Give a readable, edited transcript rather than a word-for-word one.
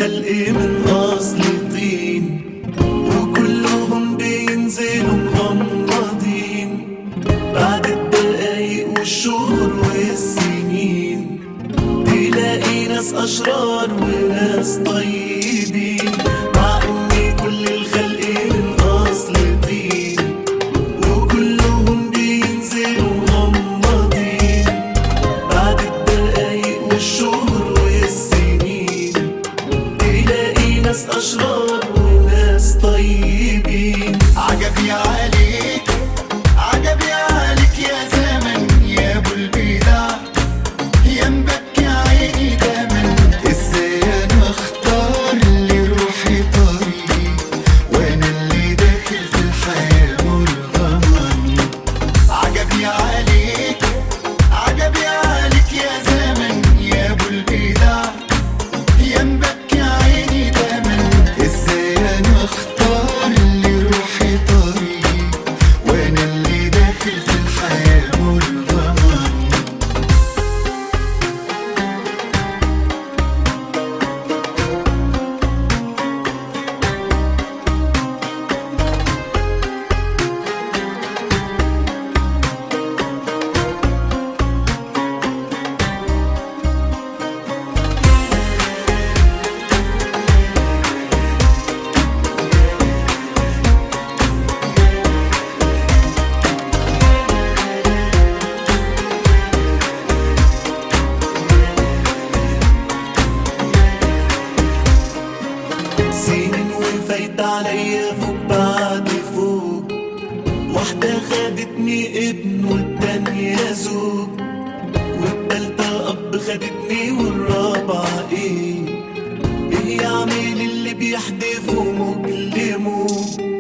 الخلق من أصل طين، وكلهم بينزلوا مغمضين بعد الدقايق والشهور والسنين. تلاقي ناس أشرار وناس طيبين، مع إن كل الخلق من أصل طين، وكلهم بينزلوا مغمضين بعد الدقايق والشهور والسنين. تلاقي ناس أشرار وناس طيبين. عجبي عليك عجبي عليك يا زمن يا ابو البدع، يا مبكي عيني دمن. ازاي انا اختار لروحي طريقي وانا اللي داخل في الحياة مرغمن. عجبي عليك عجبي عليك يا زمن يا ابو البدع، يا مبكي عيني دمن. ازاي انا اختار لروحي طريقي وانا اللي داخل في الحياة مرغمن. سنين وفايت عليا فوق بعد فوق، واحدة خدتني ابن والتانية زوج، والتالتة أب خدتني والرابعة إيه يعمل اللي بيحدفه مكلمه.